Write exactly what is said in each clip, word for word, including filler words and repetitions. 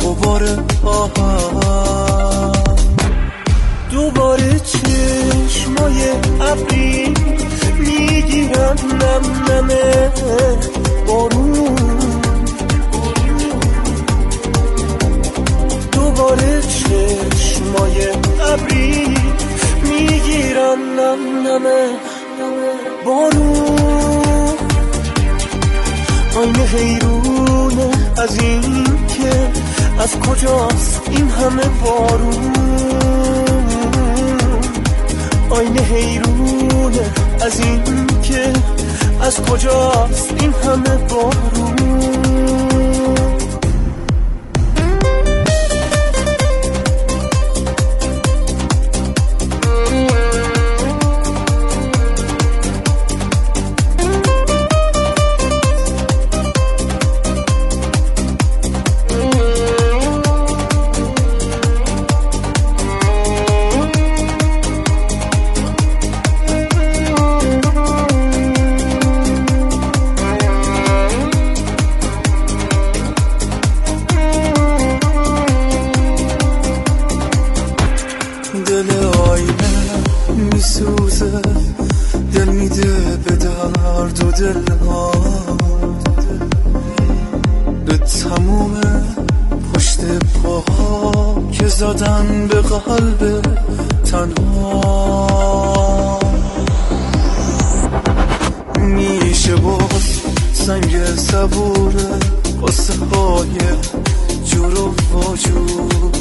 دوباره آها دوباره چشمای ابری میگیرن نم نمه بارون دوباره چشمای ابری میگیرن نم نمه بارون آینه حیرونه از این که از کجاست این همه بارون آینه حیرونه از این که از کجاست این همه بارون زدن به قلب تنها میشه باز سنگ صبوره قصه های جور و واجور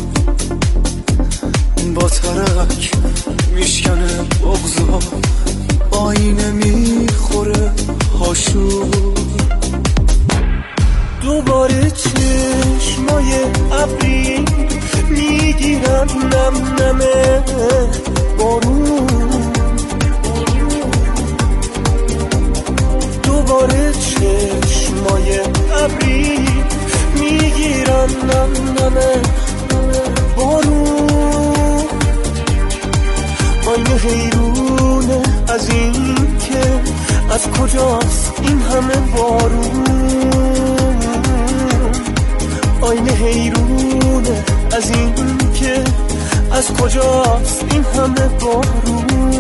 با ترک میشکنه بغضا آینه میخوره هاشور دوباره چشمای ابری میگیرن نم نمه بارون دوباره چشمای ابری میگیرن نم نمه بارون آینه حیرونه از این که از کجاست این همه بارون آینه حیرونه از این که از کجاست این همه بارون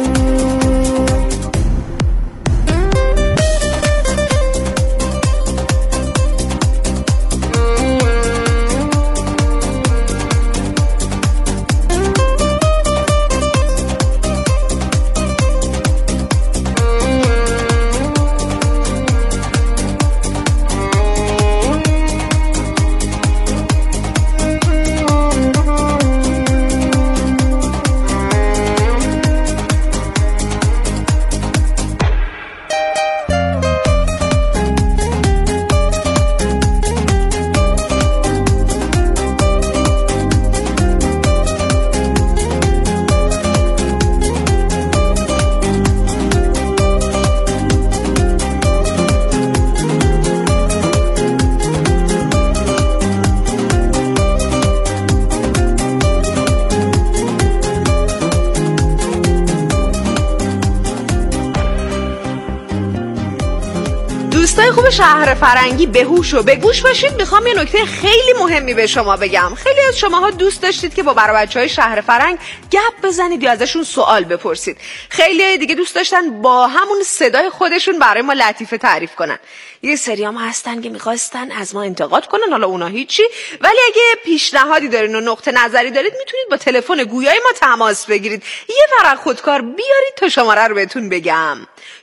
خوب شهر فرنگی بهوش و بگوش باشید. میخوام یه نکته خیلی مهمی به شما بگم. خیلی از شماها دوست داشتید که با برای بچهای شهر فرنگ گپ بزنید یا ازشون سوال بپرسید. خیلی دیگه دوست داشتن با همون صدای خودشون برای ما لطیفه تعریف کنن. یه سری هم هستن که میخواستن از ما انتقاد کنن، حالا اونا هیچی، ولی اگه پیشنهادی دارین و نقطه نظری دارید میتونید با تلفن گویای ما تماس بگیرید. یه ورق خودکار بیارید تا شماره رو بهتون بگم.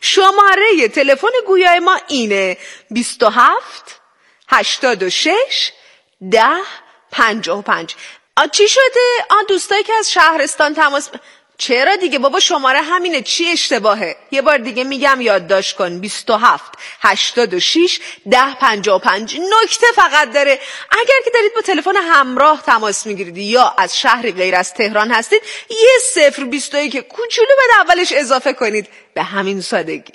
شماره تلفن گویای ما اینه: بیست و هفت هشتاد و شش ده پنجاه و پنج. چی شده؟ آن دوستایی که از شهرستان تماس ب... چرا دیگه بابا، شماره همینه، چی اشتباهه؟ یه بار دیگه میگم یادداشت کن: بیست و هفت هشتاد و شش ده پنجاه و پنج. نکته فقط داره، اگر که دارید با تلفن همراه تماس میگیرید یا از شهری غیر از تهران هستید، یه صفر بیستایی که کوچولو به اولش اضافه کنید، به همین سادگی.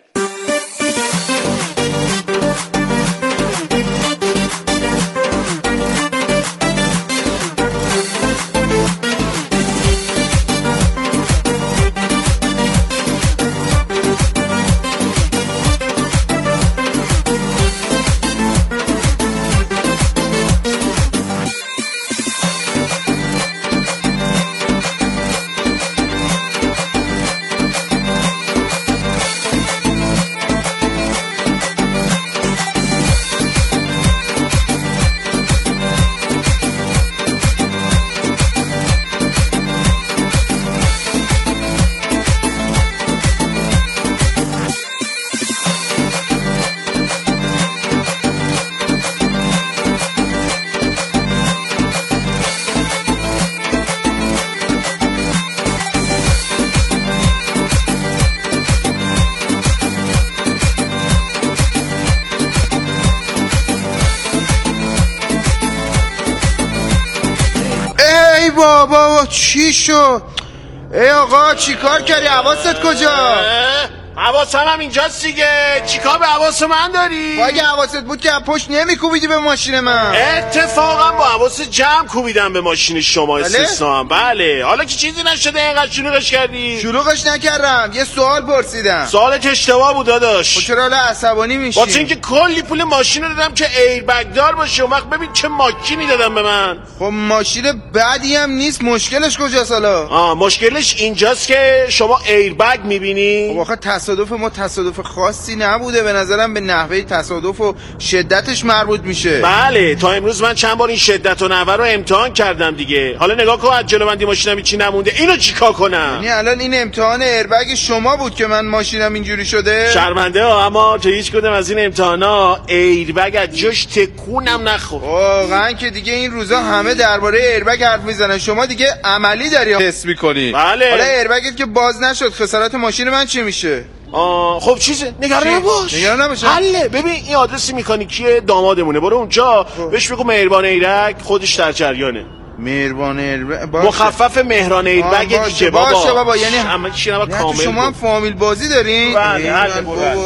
ای بابا چی شد؟ ای آقا چی کار کردی؟ حواست کجا؟ حواسم هم اینجاست دیگه. چیکار به حواس من داری؟ اگه حواست بود که پشت نمیکوبیدی به ماشین من. اتفاقا با حواس جمع کوبیدم به ماشین شما. استثناء. بله حالا که چیزی نشده اینقدر شلوغش کردی؟ شلوغش نکردم، یه سوال پرسیدم. سوالت اشتباه بود داداش. خب چرا حالا عصبانی میشی؟ واسه اینکه کلی پول ماشین رو دادم که ایربگ دار باشه. اون وقت ببین چه ماشینی دادم به من. خب ماشین بعدی هم نیست، مشکلش کجاست حالا؟ آ مشکلش اینجاست که شما ایربگ میبینی. خب آخه تصادف ما تصادف خاصی نبوده، به نظرم به نحوه تصادف و شدتش مربوط میشه. بله تا امروز من چند بار این شدت و نحوه رو امتحان کردم دیگه. حالا نگاه کن از جلو بندی ماشینم چی نمونده. اینو چیکار کنم؟ یعنی الان این امتحان ایربگ شما بود که من ماشینم اینجوری شده؟ شرمنده ها، اما تو هیچ کدوم از این امتحانا ایربگ از جاش تکونم نخورد. واقعا که دیگه این روزا همه درباره ایربگ حرف میزنن، شما دیگه عملی داری حس میکنی. بله. حالا ایربگت که باز نشد، خسارت ماشین من چی میشه؟ آه خب چیزه نگران نباش. نگران نباش. حله. ببین این آدرس مکانیکی دامادمونه، برو اونجا بهش بگو مهربان ایرک، خودش در جریانه. مهربان ایربگ مخفف مهران ایربگ دیگه بابا. باشه بابا، یعنی همه چی نبا کامل. شما هم فامیل بازی دارین؟ بله حله بابا.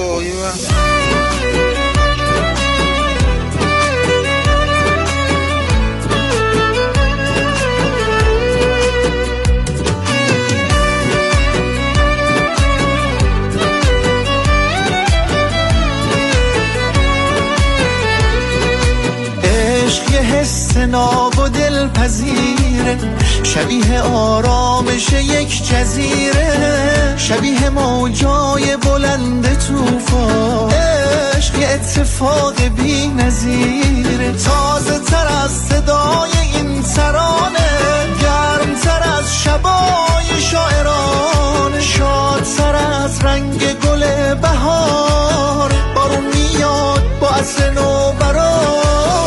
ناب و دلپذیره، شبیه آرامش یک جزیره، شبیه موجای بلند طوفان. عشق یه اتفاق بی نظیره، تازه تر از صدای این ترانه، گرم تر از شبای شاعران، شاد تر از رنگ گل بهار، بارون میاد با عصر نو بران.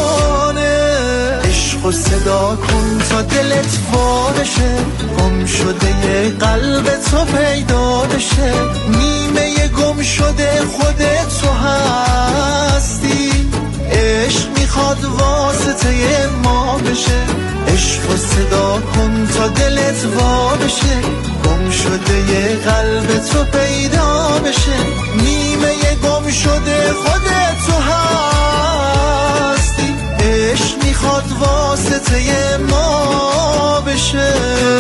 و صدا کن تا دلت وا بشه، گم شده یه قلب تو پیدا بشه، نیمه گم شده خودت تو هستی. عشق میخواد واسطه ما بشه، عشق و صدا کن تا دلت وا بشه، گم شده یه قلب تو پیدا بشه، نیمه گم شده خودت تو هستی. عشق میخواد واسطه ما بشه.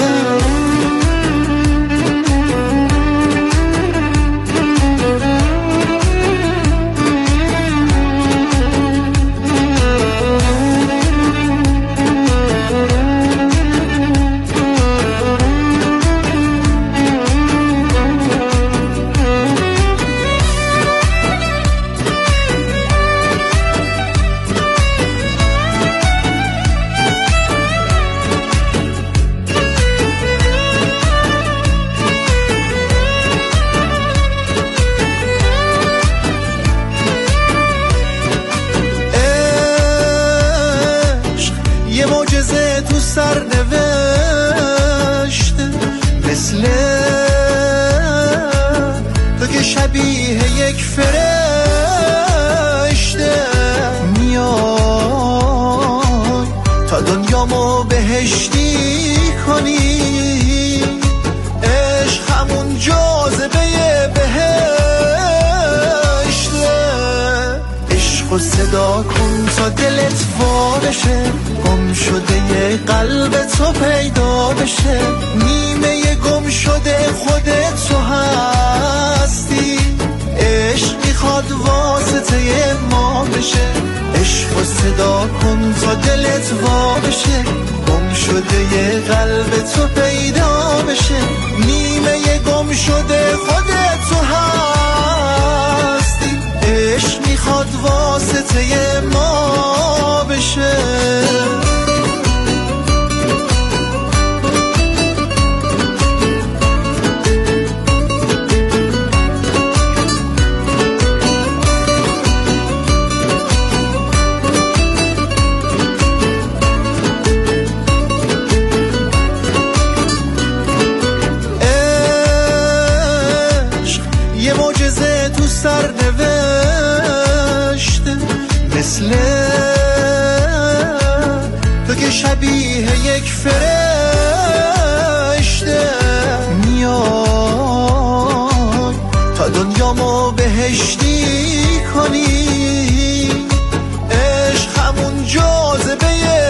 سرنوشته مثل تو که شبیه یک فرشته، میای تا دنیامو بهشتی کنی. عشق همون جاذبه بهشته، عشق و صدا کن تا دلت وا بشه، گم شده یه قلب تو پیدا بشه، نیمه گم شده خودت تو هستی. عشق میخواد واسطه ما بشه، عشق و صدا کن تا دلت وا بشه، گم شده یه قلب تو پیدا بشه، نیمه گم شده خودت تو هستی. عشق میخواد واسطه ما بشه. سرنوشته مثل تو که شبیه یک فرشته، بهشته میای تا دنیامو بهشتی کنی. عشق همون جاذبه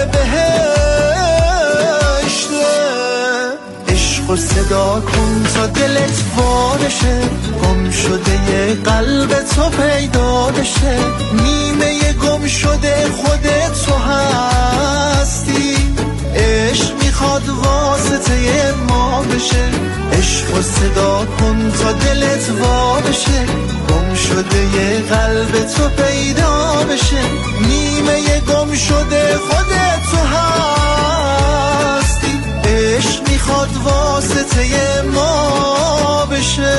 بهشته. عشقو صدا کن تا دلت وارشه، گم شده یه قلب تو پیدا بشه. نیمه گم شده خودت تو هستی. عشق میخواد واسطه ما بشه. عشقو صدا کن تا دلت وا بشه، گم شده یه قلب تو پیدا بشه. نیمه گم شده خودت تو هستی. عشق میخواد واسطه ما بشه.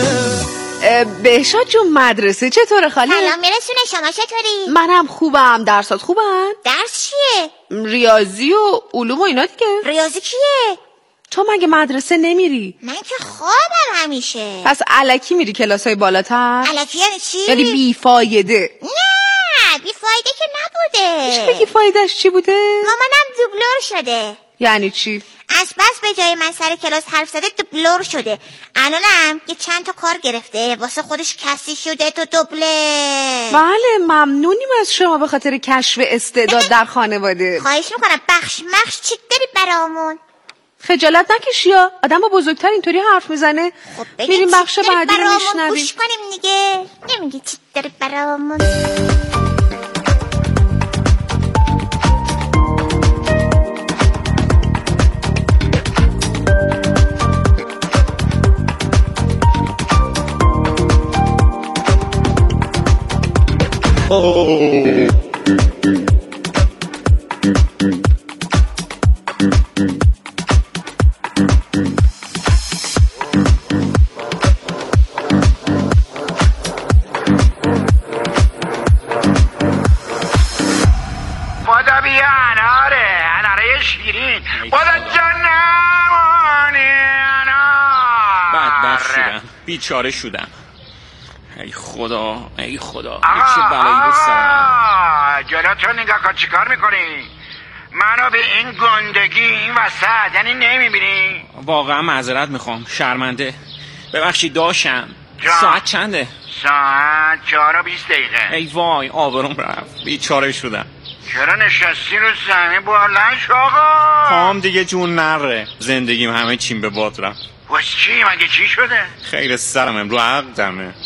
بهشاد جون مدرسه چطوره خاله؟ سلام میرسونه، شما چطوری؟ منم خوبم. درسات خوبن؟ درس چیه؟ ریاضی و علوم و اینا دیگه. ریاضی کیه؟ تو مگه مدرسه نمیری؟ من که خوابم همیشه. پس الکی میری کلاسای بالاتر؟ الکی یعنی چی؟ یعنی بیفایده. نه بیفایده که نبوده. چی بگی فایدهش چی بوده؟ مامانم دوبلور شده. یعنی چی؟ از بس به جای من سر کلاس حرف زده دوبلور شده. الانم یه چند تا کار گرفته واسه خودش کسی شده تو دوبله. بله ممنونیم از شما به خاطر کشف استعداد در خانواده. خواهش میکنم بخش مخش چی داری برامون؟ خجالت نکشی ها، آدم با بزرگتر اینطوری حرف میزنه. خب بگی میریم بخش بعدی رو میشنویم. گوش کنیم دیگه. نمیگی چی داری برامون؟ خدا بیا اناره اناره شیرین. خدا جان نمانی انار. بدبخت شدم، بیچاره شدم. ای خدا ای خدا چه بلایی به سرم. جلوتو نگاه کن چیکار میکنی؟ منو به این گندگی این وسط یعنی نمیبینی؟ واقعا معذرت میخوام، شرمنده، ببخشید داشتم. جا. ساعت چنده؟ ساعت چهار و بیست دقیقه. ای وای آبروم رفت، بیچاره شدم. چرا نشستی رو زمین بلند آقا؟ پام دیگه جون نره، زندگیم همه چیم به باد رفت. واسه چی؟ مگه چی شده؟ خیر سرم امرو عقدمه. به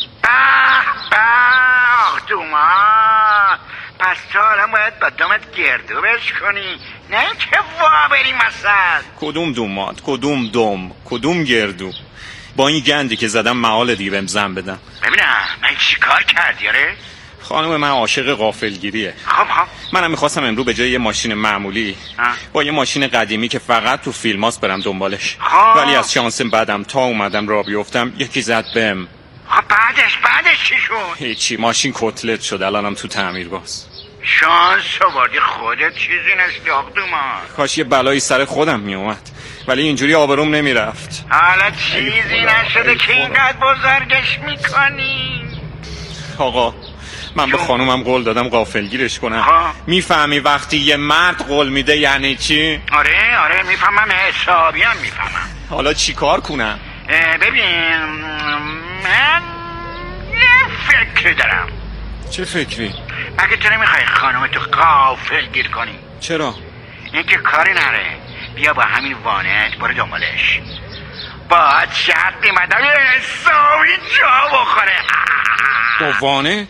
به آخ دومان، پس تو حالا باید با دامت گردو بش کنی، نه اینکه وا بریم مثلا. کدوم دومات، کدوم دوم، کدوم گردو؟ با این گندی که زدم محال دیگه بهم زن بدم. ببینم من چی کار کردی آره؟ خانم من عاشق غافلگیریه. خب خب منم میخواستم امرو به جای یه ماشین معمولی آه. با یه ماشین قدیمی که فقط تو فیلماست برم دنبالش. خب. ولی از شانس بعدم تا اومدم راه بیفتم یکی زد بهم. خب بعدش بعدش چی شد؟ هیچی، ماشین کتلت شد، الانم تو تعمیر باز. شانس آوردی خودت، چیزی نشتاق دومان. کاش یه بلایی سر خودم میومد، ولی اینجوری آبروم نمیرفت. حالا چیزی نشده که اینقدر بزرگش میکنی؟ آقا من به خانومم قول دادم غافلگیرش کنم. ها. میفهمی وقتی یه مرد قول میده یعنی چی؟ آره آره میفهمم، حسابی هم میفهمم. حالا چی کار کنم؟ ببین من یه فکری دارم. چه فکری؟ مگه تو نمیخوای خانومتو غافل گیر کنی؟ چرا؟ اینکه کاری نره، بیا با همین وانت برو دنبالش. باید شرط میمدم یه حسابی جا بخوره. با وانت؟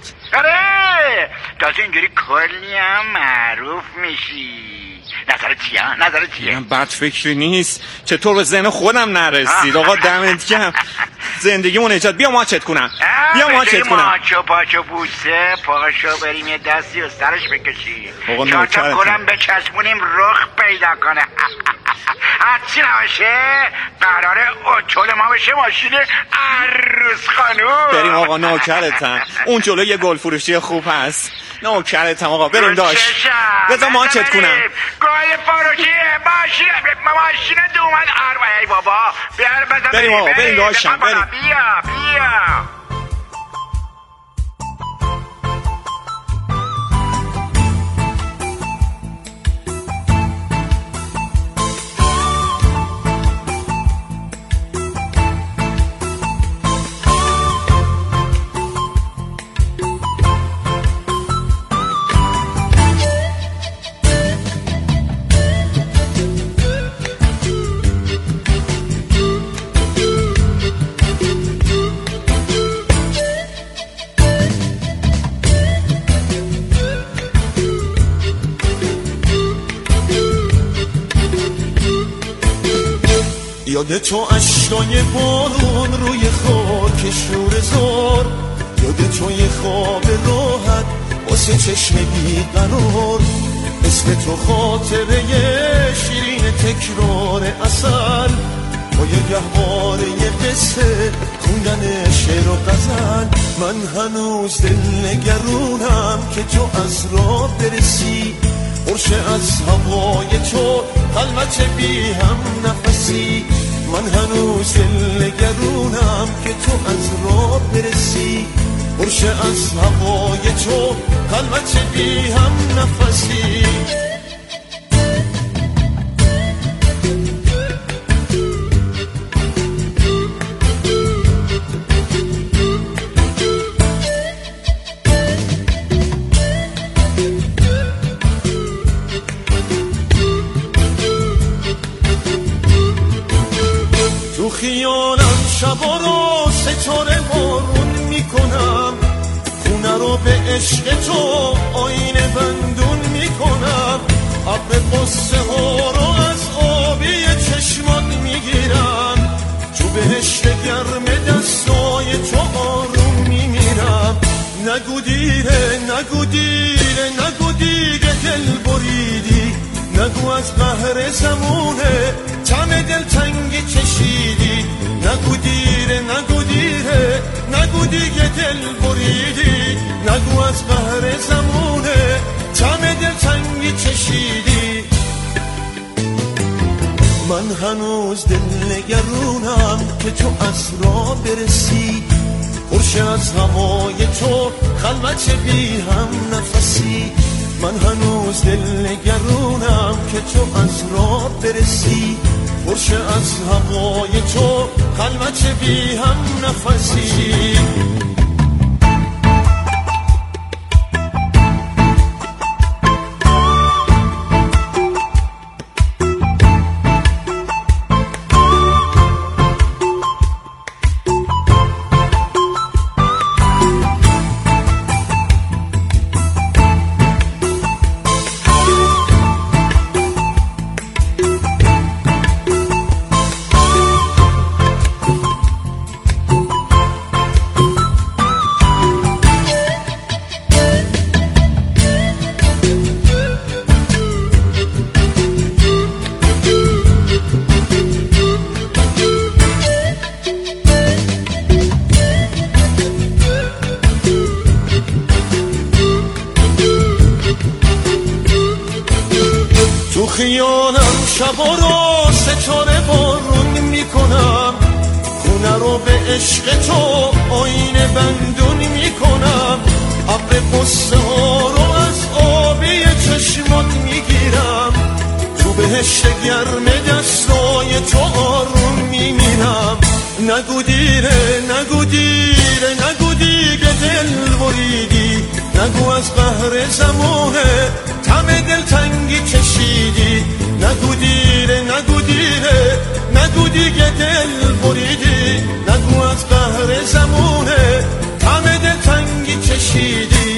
آره تازه اینجوری کلی هم معروف میشی. نظرت چیه؟ نظرت چیه؟ من بد فکری نیست، چطور به ذهن خودم نرسید. آقا دمت گرم، زندگیمون نجات. بیا ماچت کنم، بیا ماچت کنم. ماچو پاچو بوسه پاشو بریم یه دستی و سرش بکشی. آقا چهار تا نوکرتم. گلم بچسبونیم رخ پیدا کنه. هرچی نباشه قراره اتول ما بشه ماشین عروس خانوم. بریم آقا، نوکرتم. اون جلو یه گل فروشی خوب هست، نوکرتم آقا. بریم داشت، بذار ماچت کنم. گل فروشی ماشین ماشین دومن ای بابا. بریم آقا، بریم داشتم، بریم. بیا بیا. یاد تو اشکای بارون روی خاک شور زار، یاد تو یه خواب راحت واسه چشم بیقرار، اسم تو خاطره شیرین تکرار اصل، با یه گهواره یه قصه خوندن شعر و غزل. من هنوز دل نگرونم که تو از راه برسی، برشه از هوای تو قلمت بی هم نفسی. من هنوز دل نگرونم که تو از راه برسی، برشه از هوای تو قلمت بی هم نفسی. تو خیالم شبا رو ستاره بارون میکنم، خونه رو به عشق تو آینه بندون میکنم، ابر قصه ها رو از آبی چشمات میگیرم، تو بهشت گرم دستای تو آروم میمیرم. نگو دیره نگو دیره نگو دیگه دل بریدی، نگو از قهر زمونه تم دل تنگی کشیدی. نگو دیره نگو دیره نگو دیگه دل بریدی، نگو از قهر زمونه تم دل تنگی کشیدی. من هنوز دل نگرونم که تو از راه برسی، برشه از هوای تو خلوت بی هم نفسی. من هنوز دل نگرونم که تو از راه برسی، برشه از هوای تو خلوت بی هم نفسی. تو خیالم شبا رو ستاره بارون میکنم، خونه رو به عشق تو آینه بندون میکنم، ابر قصه ها رو از آبی چشمات میگیرم، تو بهشت گرم دستای تو آروم میمیرم. نگو دیره نگو دیره نگو دیگه دل بریدی، نگو از قهر زمانه تم دل تنگی کشیدی. نگو دیره نگو دیره نگو دیگه دل بریدی، نگو از قهر زمانه تم دل تنگی کشیدی.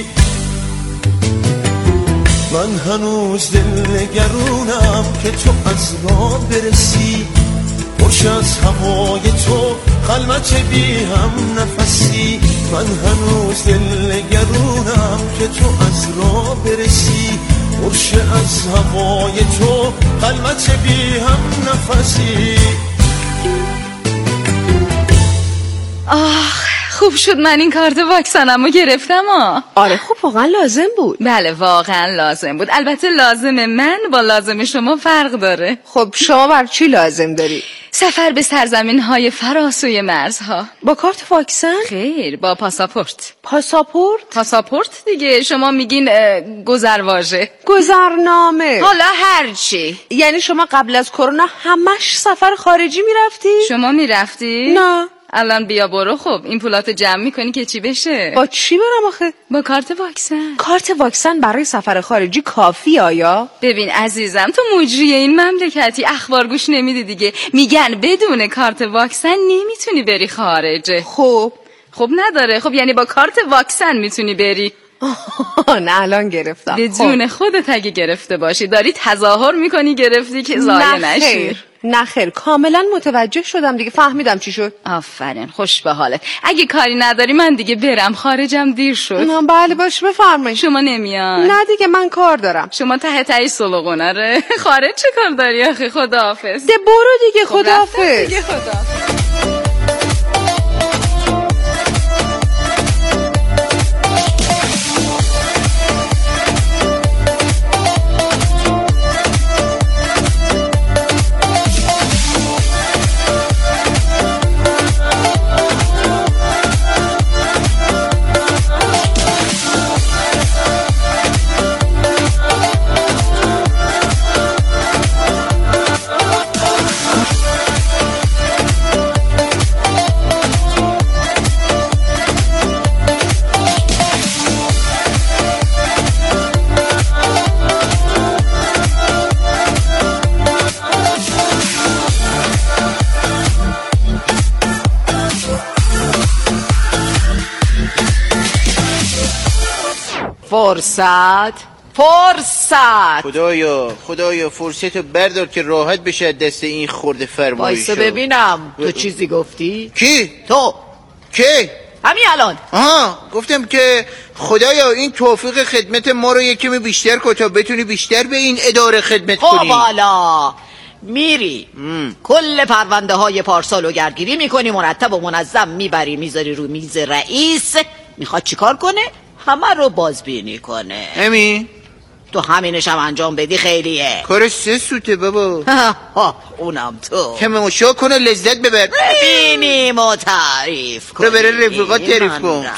من هنوز دل نگرونم که تو از راه برسی، خوش از هوای تو خلوت بی هم نفسی. من هنوز دل نگرونم که تو از راه برسی، خوش از هوای تو خلوت بی هم نفسی. آخ خوب شد من این کارت واکسنمو گرفتم. آه آره خوب واقعا لازم بود. بله واقعا لازم بود. البته لازم من با لازم شما فرق داره. خب شما بر چی لازم داری؟ سفر به سرزمین های فراسوی مرزها. با کارت واکسن؟ خیر با پاساپورت. پاساپورت؟ پاساپورت دیگه، شما میگین گذرواژه. گذرنامه. حالا هر چی. یعنی شما قبل از کرونا همش سفر خارجی میرفتی؟ شما میرفتی؟ نه. الان بیا برو. خب این پولاتو جمع میکنی که چی بشه؟ با چی برم آخه؟ با کارت واکسن. کارت واکسن برای سفر خارجی کافی آیا؟ ببین عزیزم تو مجری این مملکتی، اخبار گوش نمیدی دیگه، میگن بدون کارت واکسن نمیتونی بری خارجه. خب خب نداره. خب یعنی با کارت واکسن میتونی بری. نه الان گرفتم. به جون خودت اگه گرفته باشی داری تظاهر میکنی گرفتی که ضایع نشی. نه خیر، کاملا متوجه شدم دیگه، فهمیدم چی شد. آفرین، خوش به حالت. اگه کاری نداری من دیگه برم، خارجم دیر شد. بله باش، بفرمایید. شما نمیان؟ نه دیگه من کار دارم. شما ته تهی سلوغونه ره خارج چه کار داری آخه؟ خداحافظ. ده برو دیگه، خداحافظ. دیگه خداحافظ. فرصت فرصت خدایا خدایا فرصتو بردار که راحت بشه دست این خورده فرمایشو. وایسا ببینم تو چیزی گفتی؟ کی؟ تو کی؟ همین الان. آها گفتم که خدایا این توفیق خدمت ما رو یکمی بیشتر کن تا بتونی بیشتر به این اداره خدمت خب کنی. حالا میری ام. کل پرونده های پارسال رو گردگیری میکنی، مرتب و منظم میبری میذاری رو میز رئیس. میخواد چیکار کنه؟ همه رو بازبینی کنه. همین؟ تو همینش هم انجام بدی خیلیه. کارش سه سوته بابا. اونم تو که مشا کنه لذت ببر. بینیم و تعریف کنی. رو بره رفیقات تعریف کن.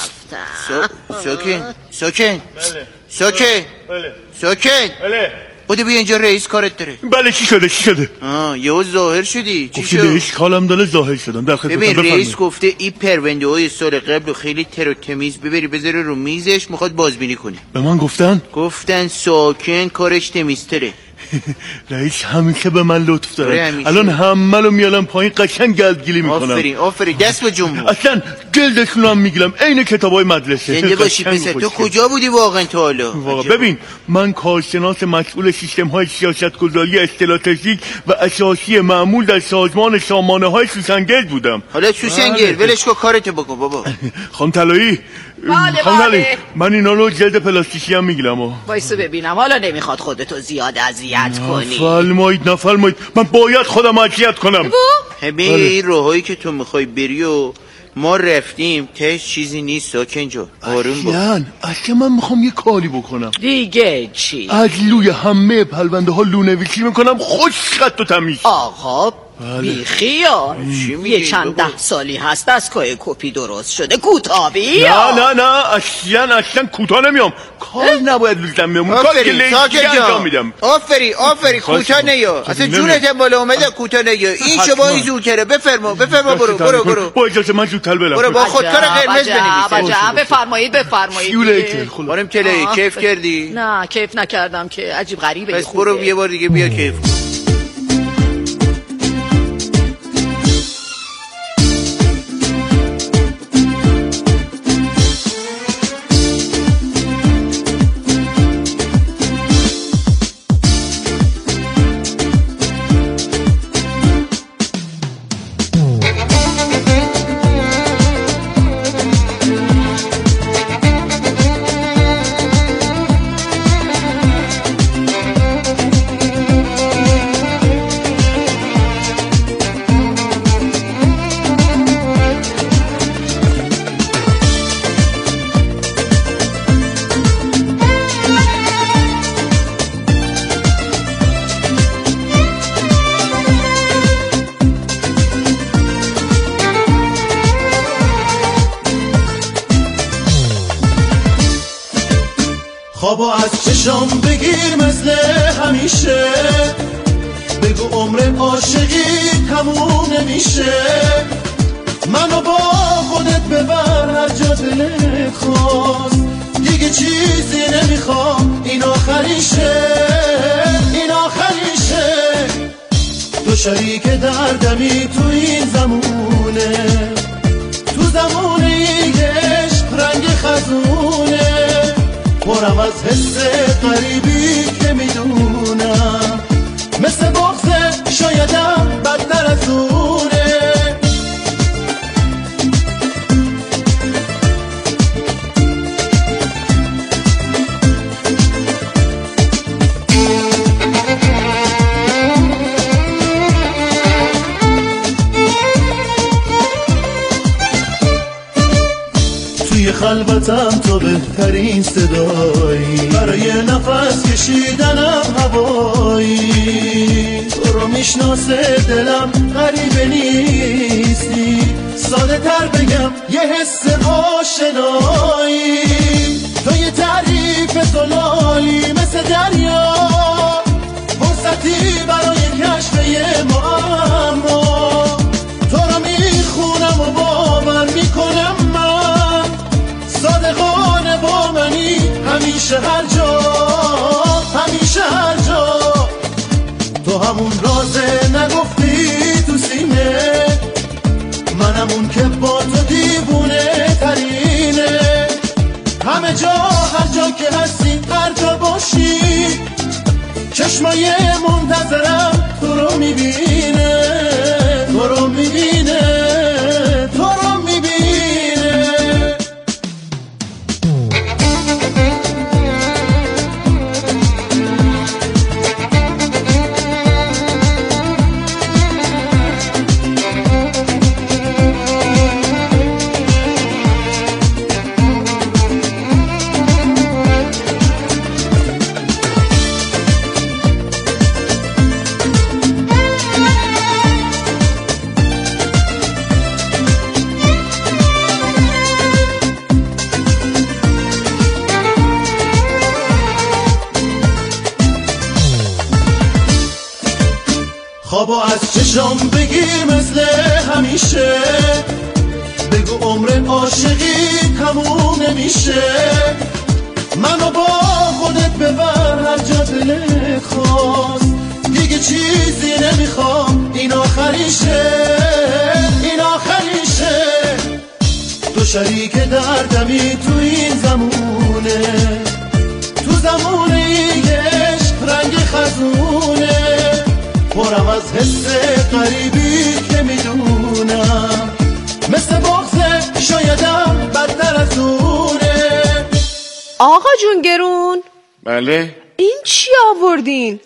ساکن ساکن ساکن ساکن بوده بیا اینجا، رئیس کارت داره. بله چی شده چی شده؟ آه یهو ظاهر شدی. چی شد؟ گفتی کالم داره ظاهر شدم در خدمتم. ببین رئیس گفته این پرونده های سال قبل خیلی تر و تمیز ببری بذاره رو میزش، میخواد بازبینی کنه. به من گفتن؟ گفتن ساکن کارش تمیزتره. رئیس همیشه به من لطف داره. الان همه رو میالم پایین قشنگ گلدگیری میکنم. آفرین آفرین دست به جنبون. اصلا گلدشون هم میگیرم عین کتابای مدرسه. زنده باشی پسر. تو کجا بودی واقعا تا حالا؟ واقعا ببین من کارشناس مسئول سیستم های سیاست گذاری استراتژیک و اساسی معمول در سازمان سامانه های سوسنگل بودم. حالا سوسنگل ولش کن کارتو بکن بابا. خانم طلایی بله بله من اینا رو جلد پلاستیکی هم میگیرم. وایسا ببینم حالا نمیخواد خودتو زیاد اذیت کنی. نفرمایید نفرمایید من باید خودم اذیت کنم. همه این راهایی که تو میخوای بری و ما رفتیم تهش چیزی نیست ساکن جا. آروم باش. اصلا من میخوام یه کاری بکنم. دیگه چی؟ از لوی همه پلونده ها لونویسی میکنم خوش خط و تمیز. آقا بی خیال یه چند ده سالی هست از که کپی درست شده کوتاه بیا. نه نه نه اصلا اصلا کوتاه نمیام. کار نباید لوزم میام. کار که لیزی انجام میدم. آفری آفری کوتاه نیا. اصلا جونت بالا اومده کوتاه نیا. این شما این زور کرده. بفرما بفرما برو برو برو. با اجازه من زودتر برم. برو با خودکار قرمز بنویس. بفرمایید بفرمایید. خانم کلی کیف کردی؟ نه کیف نکردم که عجیب غریبه. پس برو یه بار دیگه بیا کیف. خوابو از چشام بگیر مثل همیشه، بگو عمر عاشقی تموم نمیشه، منو با خودت ببر هر جا دلت خواست، دیگه چیزی نمیخوام این آخریشه این آخریشه، تو شریک دردمی تو این زمونه، تو زمونه این عشق رنگ خزونه، پرم از حس غریبی که میدونم، مثل بغض شایدم خلوتم تو بهترین صدایی، برای نفس کشیدنم هوایی. تو رو میشناسه دلم غریبه نیستی، ساده تر بگم یه حس آشنایی. تو یه تعریف زلالی مثل دریا، فرصتی برای کشف یه معما. تو رو میخونم و باور میکنم من، صادقانه با منی همیشه هر جا، همیشه هر جا. تو همون رازه نگفتی تو سینه، منم اون که با تو دیوونه ترینه. همه جا هر جا که هستی هر جا باشی، چشمای منتظرم تو رو میبینه، تو رو میبینه، تو رو میبینه. خوابو از چشم بگیر مثل همیشه، بگو عمر عاشقی تموم نمیشه. منو با خودت ببر هر جا دلت خواست، دیگه چیزی نمیخوام، این آخریشه، این آخریشه. تو شریک دردمی تو این زمونه، تو زمونه ای عشق رنگ خزونه. پرم از حس غریبی که میدونم، مثل بغضه شایدم بدتر از اونه. آقا جون گرون، بله این چی آوردین؟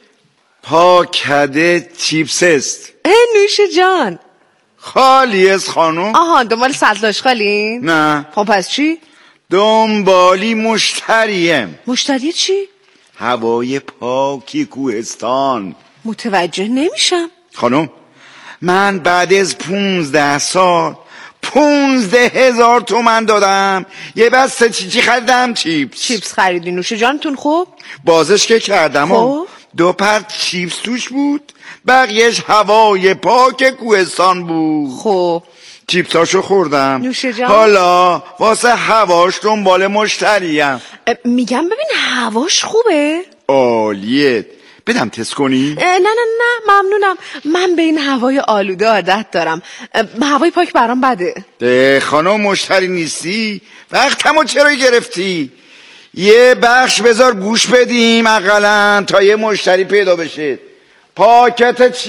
پاکده چیپس است. نوش جان. خالی است خانم. آها دنبال سلطاش خالین؟ نه. خب پس چی؟ دنبالی مشتریم. مشتری چی؟ هوای پاکی کوهستان. متوجه نمیشم. خانم من بعد از پونزده سال پونزده هزار تومن دادم یه بسته چی چی خریدم. چیپس. چیپس خریدی نوش جانتون؟ خوب بازش که کردم. خب دو پرت چیپس توش بود، بقیهش هوای پاک کوهستان بود. خب چیپساشو خوردم. نوش جان. حالا واسه هواش دنبال مشتریم. میگم ببین هواش خوبه؟ عالیه، بدم تست کنی؟ نه نه نه ممنونم، من به این هوای آلوده عادت دارم، هوای پاک برام بده. خانم مشتری نیستی؟ وقتمو چرا گرفتی؟ یه بخش بذار گوش بدیم اقلن تا یه مشتری پیدا بشه. پاکت